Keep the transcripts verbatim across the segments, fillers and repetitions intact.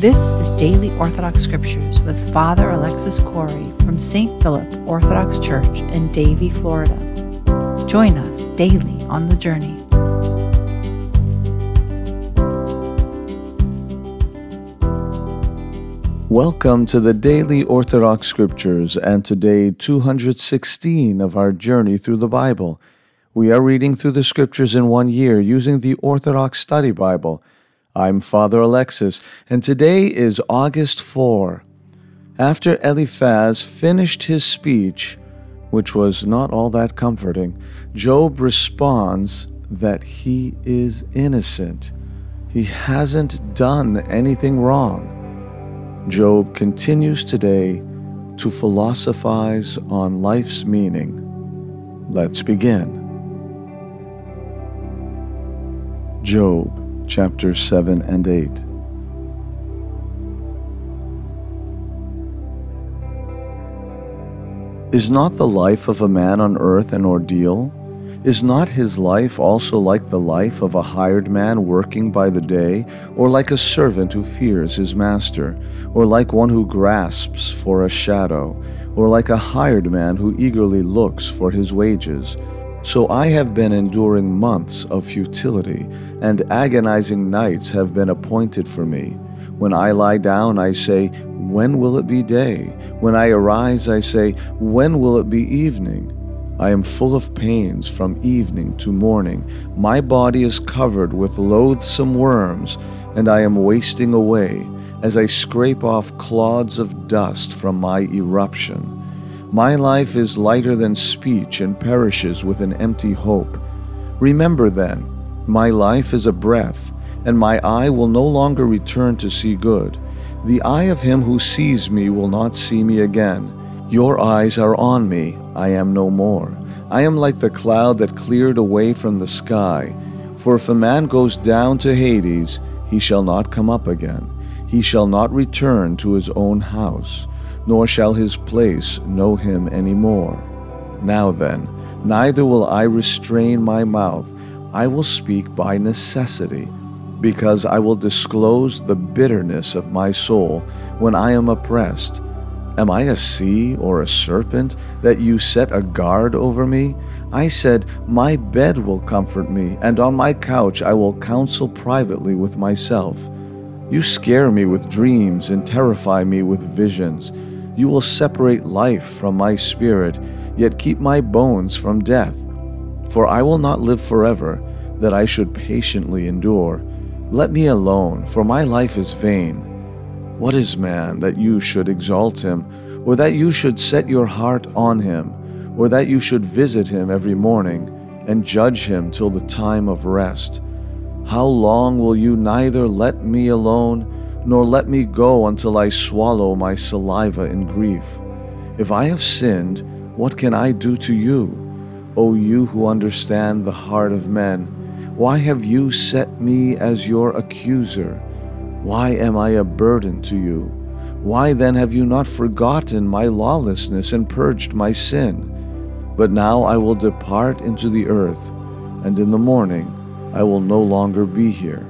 This is Daily Orthodox Scriptures with Father Alexis Corey from Saint Philip Orthodox Church in Davie, Florida. Join us daily on the journey. Welcome to the Daily Orthodox Scriptures and today two hundred sixteen of our journey through the Bible. We are reading through the Scriptures in one year using the Orthodox Study Bible. I'm Father Alexis, and today is August fourth. After Eliphaz finished his speech, which was not all that comforting, Job responds that he is innocent. He hasn't done anything wrong. Job continues today to philosophize on life's meaning. Let's begin. Job chapters seven and eight. Is not the life of a man on earth an ordeal? Is not his life also like the life of a hired man working by the day, or like a servant who fears his master, or like one who grasps for a shadow, or like a hired man who eagerly looks for his wages? So I have been enduring months of futility, and agonizing nights have been appointed for me. When I lie down, I say, when will it be day? When I arise, I say, when will it be evening? I am full of pains from evening to morning. My body is covered with loathsome worms, and I am wasting away as I scrape off clods of dust from my eruption. My life is lighter than speech and perishes with an empty hope. Remember then, my life is a breath, and my eye will no longer return to see good. The eye of him who sees me will not see me again. Your eyes are on me, I am no more. I am like the cloud that cleared away from the sky. For if a man goes down to Hades, he shall not come up again. He shall not return to his own house, nor shall his place know him any more. Now then, neither will I restrain my mouth. I will speak by necessity, because I will disclose the bitterness of my soul when I am oppressed. Am I a sea or a serpent that you set a guard over me? I said, my bed will comfort me, and on my couch I will counsel privately with myself. You scare me with dreams and terrify me with visions. You will separate life from my spirit, yet keep my bones from death. For I will not live forever, that I should patiently endure. Let me alone, for my life is vain. What is man that you should exalt him, or that you should set your heart on him, or that you should visit him every morning, and judge him till the time of rest? How long will you neither let me alone, nor let me go until I swallow my saliva in grief? If I have sinned, what can I do to you, O you who understand the heart of men? Why have you set me as your accuser? Why am I a burden to you? Why then have you not forgotten my lawlessness and purged my sin? But now I will depart into the earth, and in the morning I will no longer be here.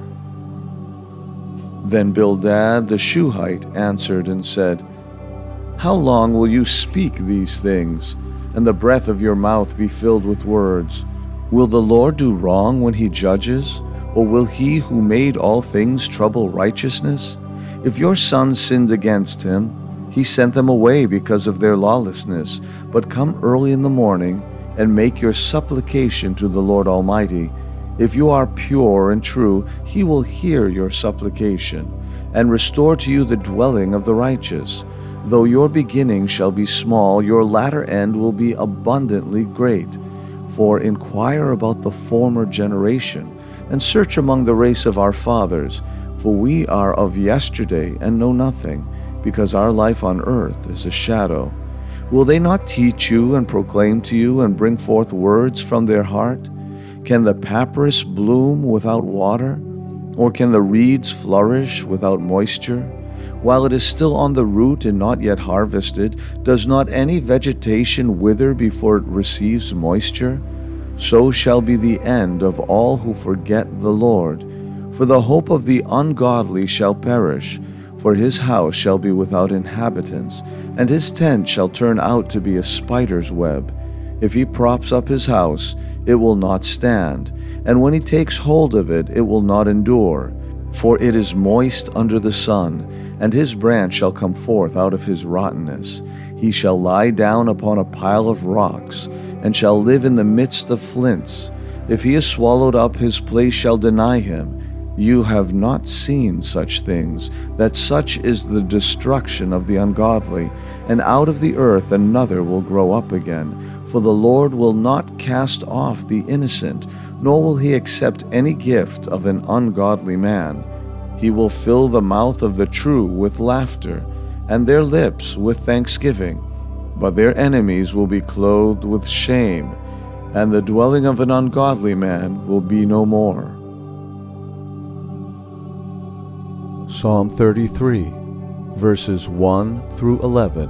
Then Bildad the Shuhite answered and said, How long will you speak these things, and the breath of your mouth be filled with words? Will the Lord do wrong when he judges, or will he who made all things trouble righteousness? If your sons sinned against him, he sent them away because of their lawlessness. But come early in the morning, and make your supplication to the Lord Almighty. If you are pure and true, he will hear your supplication, and restore to you the dwelling of the righteous. Though your beginning shall be small, your latter end will be abundantly great. For inquire about the former generation, and search among the race of our fathers, for we are of yesterday and know nothing, because our life on earth is a shadow. Will they not teach you and proclaim to you and bring forth words from their heart? Can the papyrus bloom without water? Or can the reeds flourish without moisture? While it is still on the root and not yet harvested, does not any vegetation wither before it receives moisture? So shall be the end of all who forget the Lord. For the hope of the ungodly shall perish, For his house shall be without inhabitants, and his tent shall turn out to be a spider's web. If he props up his house, it will not stand, and when he takes hold of it, it will not endure. For it is moist under the sun, and his branch shall come forth out of his rottenness. He shall lie down upon a pile of rocks, and shall live in the midst of flints. If he is swallowed up, his place shall deny him. You have not seen such things, that such is the destruction of the ungodly, and out of the earth another will grow up again. For the Lord will not cast off the innocent, nor will he accept any gift of an ungodly man. He will fill the mouth of the true with laughter, and their lips with thanksgiving. But their enemies will be clothed with shame, and the dwelling of an ungodly man will be no more. Psalm thirty-three, verses one through eleven.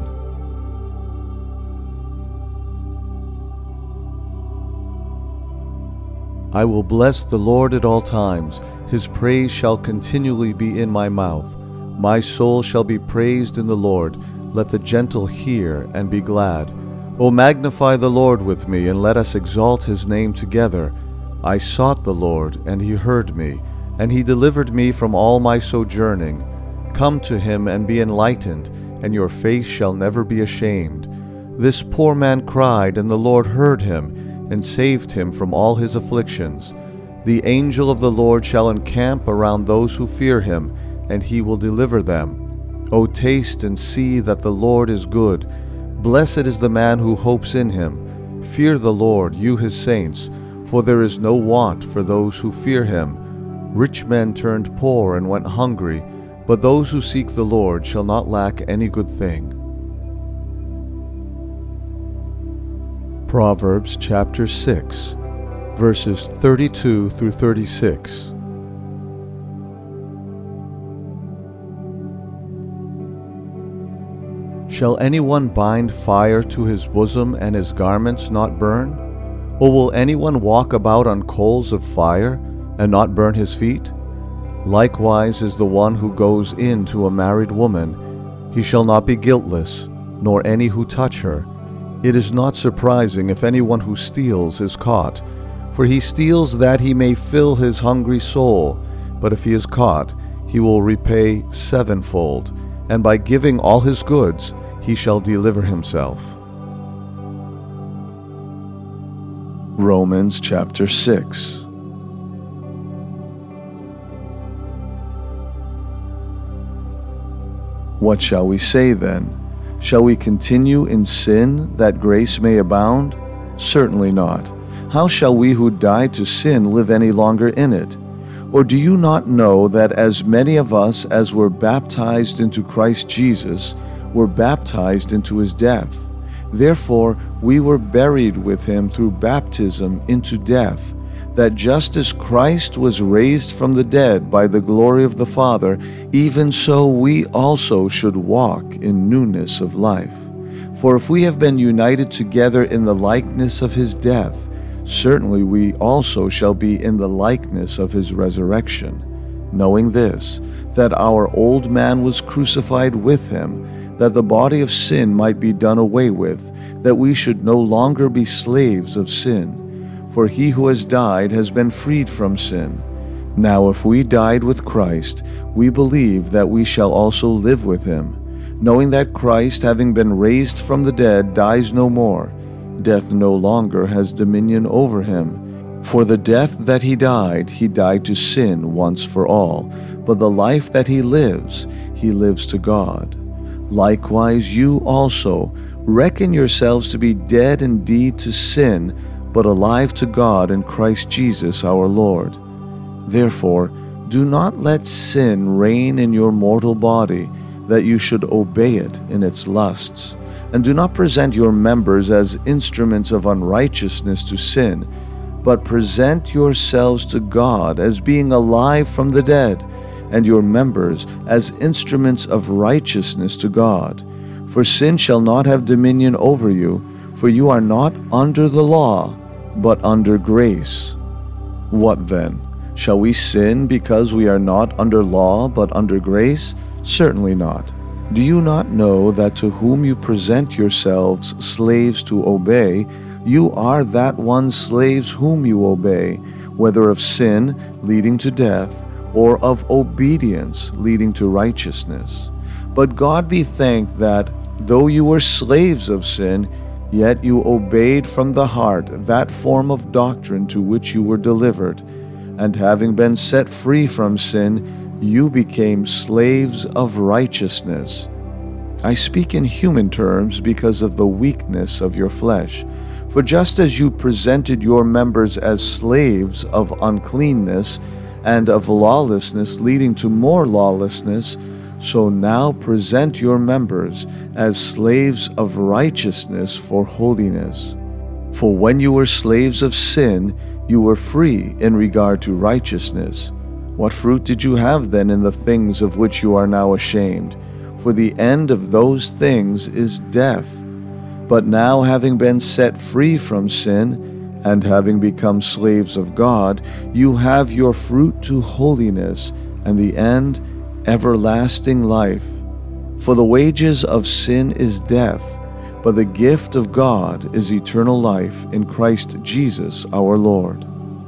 I will bless the Lord at all times. His praise shall continually be in my mouth. My soul shall be praised in the Lord. Let the gentle hear and be glad. O magnify the Lord with me, and let us exalt his name together. I sought the Lord, and he heard me, and he delivered me from all my sojourning. Come to him and be enlightened, and your face shall never be ashamed. This poor man cried, and the Lord heard him, and saved him from all his afflictions. The angel of the Lord shall encamp around those who fear him, and he will deliver them. O taste and see that the Lord is good. Blessed is the man who hopes in him. Fear the Lord, you his saints, for there is no want for those who fear him. Rich men turned poor and went hungry, but those who seek the Lord shall not lack any good thing. Proverbs chapter six, verses thirty-two through thirty-six. Shall anyone bind fire to his bosom and his garments not burn? Or will anyone walk about on coals of fire and not burn his feet? Likewise is the one who goes in to a married woman. He shall not be guiltless, nor any who touch her. It is not surprising if anyone who steals is caught, for he steals that he may fill his hungry soul. But if he is caught, he will repay sevenfold, and by giving all his goods he shall deliver himself. Romans chapter six. What shall we say then? Shall we continue in sin that grace may abound? Certainly not. How shall we who died to sin live any longer in it? Or do you not know that as many of us as were baptized into Christ Jesus were baptized into his death? Therefore we were buried with him through baptism into death, that just as Christ was raised from the dead by the glory of the Father, even so we also should walk in newness of life. For if we have been united together in the likeness of his death, certainly we also shall be in the likeness of his resurrection, knowing this, that our old man was crucified with him, that the body of sin might be done away with, that we should no longer be slaves of sin. For he who has died has been freed from sin. Now if we died with Christ, we believe that we shall also live with him, knowing that Christ, having been raised from the dead, dies no more. Death no longer has dominion over him. For the death that he died, he died to sin once for all, but the life that he lives, he lives to God. Likewise you also, reckon yourselves to be dead indeed to sin, but alive to God in Christ Jesus our Lord. Therefore, do not let sin reign in your mortal body, that you should obey it in its lusts. And do not present your members as instruments of unrighteousness to sin, but present yourselves to God as being alive from the dead, and your members as instruments of righteousness to God. For sin shall not have dominion over you, for you are not under the law, but under grace. What then? Shall we sin because we are not under law, but under grace? Certainly not. Do you not know that to whom you present yourselves slaves to obey, you are that one's slaves whom you obey, whether of sin leading to death, or of obedience leading to righteousness? But God be thanked that, though you were slaves of sin, yet you obeyed from the heart that form of doctrine to which you were delivered, and having been set free from sin, you became slaves of righteousness. I speak in human terms because of the weakness of your flesh. For just as you presented your members as slaves of uncleanness and of lawlessness leading to more lawlessness, so now present your members as slaves of righteousness for holiness. For when you were slaves of sin, you were free in regard to righteousness. What fruit did you have then in the things of which you are now ashamed? For the end of those things is death. But now, having been set free from sin, and having become slaves of God, you have your fruit to holiness, and the end, everlasting life. For the wages of sin is death, but the gift of God is eternal life in Christ Jesus our Lord.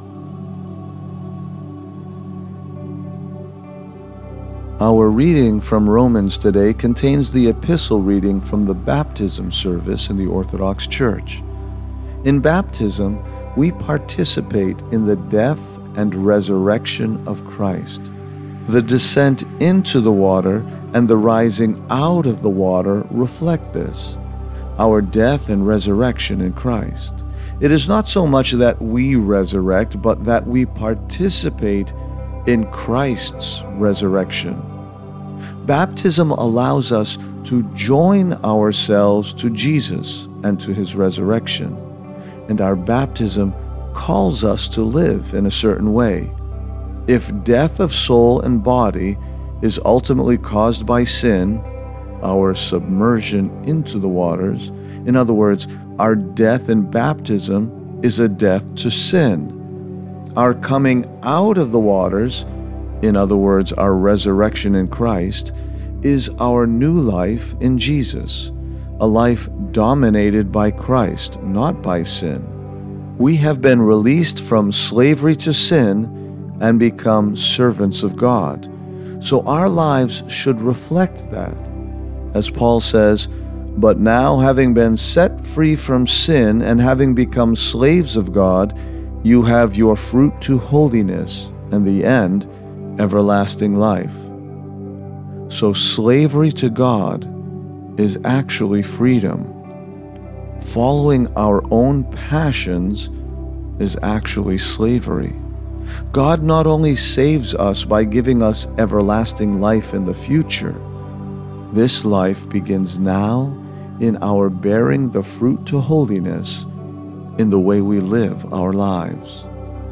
Our reading from Romans today contains the epistle reading from the baptism service in the Orthodox Church. In baptism, we participate in the death and resurrection of Christ. The descent into the water and the rising out of the water reflect this, our death and resurrection in Christ. It is not so much that we resurrect, but that we participate in Christ's resurrection. Baptism allows us to join ourselves to Jesus and to his resurrection, and our baptism calls us to live in a certain way. If death of soul and body is ultimately caused by sin, our submersion into the waters, in other words, our death in baptism is a death to sin. Our coming out of the waters, in other words, our resurrection in Christ, is our new life in Jesus, a life dominated by Christ, not by sin. We have been released from slavery to sin and become servants of God. So our lives should reflect that. As Paul says, "But now, having been set free from sin and having become slaves of God, you have your fruit to holiness, and the end, everlasting life." So slavery to God is actually freedom. Following our own passions is actually slavery. God not only saves us by giving us everlasting life in the future, this life begins now in our bearing the fruit to holiness in the way we live our lives.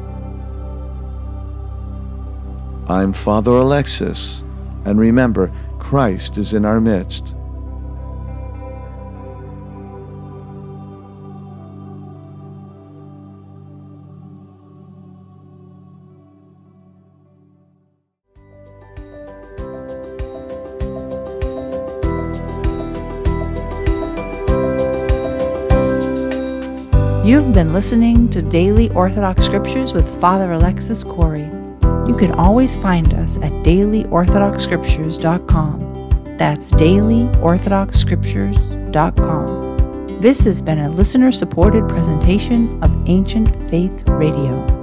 I'm Father Alexis, and remember, Christ is in our midst. You've been listening to Daily Orthodox Scriptures with Father Alexis Corey. You can always find us at daily orthodox scriptures dot com. That's daily orthodox scriptures dot com. This has been a listener-supported presentation of Ancient Faith Radio.